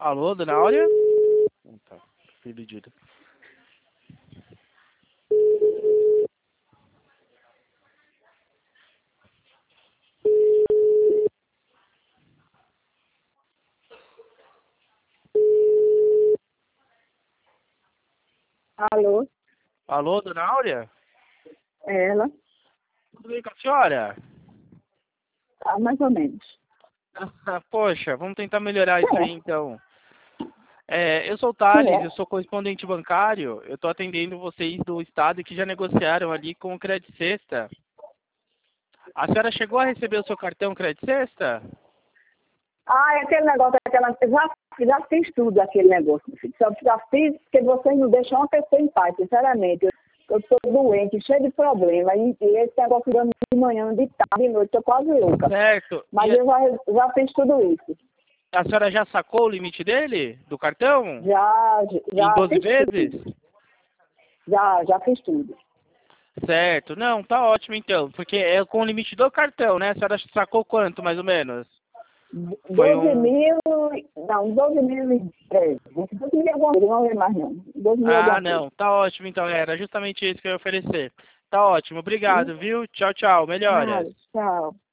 Alô, dona Áurea? Tá, pedido. Alô, Alô, dona Áurea? ela? Tudo bem com a senhora? Ah, mais ou menos. Poxa, vamos tentar melhorar isso Quem aí é? então. Eu sou o Quem Thales, é? eu sou correspondente bancário. Eu estou atendendo vocês do estado que já negociaram ali com o Credit Sexta. A senhora chegou a receber o seu cartão Credit Sexta? Ah, é aquele negócio, já fiz tudo aquele negócio, meu filho. Só já fiz porque vocês não deixam uma pessoa em paz, sinceramente. Eu estou doente, cheio de problema. E esse negócio de manhã, de tarde, de noite, estou quase louca. Certo. Mas E eu já fiz tudo isso. a senhora já sacou o limite dele? Do cartão? Em Já 12 fiz vezes? tudo. Já fiz tudo. Certo. Não, tá ótimo então. Porque é com o limite do cartão, né? A senhora sacou quanto, mais ou menos? Foi 12 um... mil, não, 12.013. 12 mil alguma coisa, não lembro mais não. 12 mil Ah, alguma coisa. não. Tá ótimo então. Era justamente isso que eu ia oferecer. Tá ótimo. Hum? Obrigado, viu? Tchau, tchau. Nada, Melhoras. tchau.